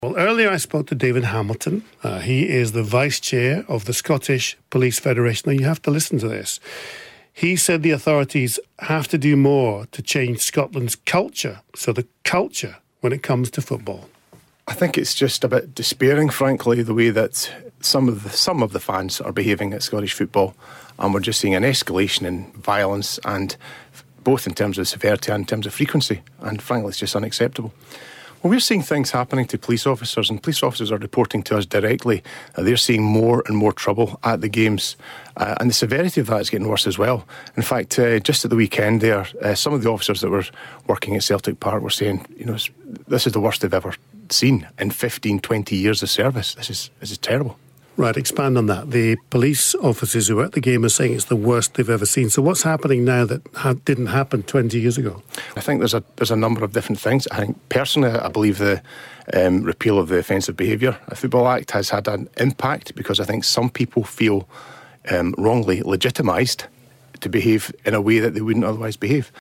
Well, earlier I spoke to David Hamilton. He is the Vice Chair of the Scottish Police Federation. Now, you have to listen to this. He said the authorities have to do more to change Scotland's culture, so the culture when it comes to football. I think it's just a bit despairing, frankly, the way that some of the fans are behaving at Scottish football, and we're just seeing an escalation in violence, and both in terms of severity and in terms of frequency, and frankly it's just unacceptable. Well, we're seeing things happening to police officers, and police officers are reporting to us directly that they're seeing more and more trouble at the games, and the severity of that is getting worse as well. In fact, just at the weekend there, some of the officers that were working at Celtic Park were saying, this is the worst they've ever seen in 15, 20 years of service. This is terrible. Right, expand on that. The police officers who were at the game are saying it's the worst they've ever seen. So what's happening now that didn't happen 20 years ago? I think there's a number of different things. I think personally, I believe the repeal of the Offensive Behaviour Football Act has had an impact, because I think some people feel wrongly legitimised to behave in a way that they wouldn't otherwise behave.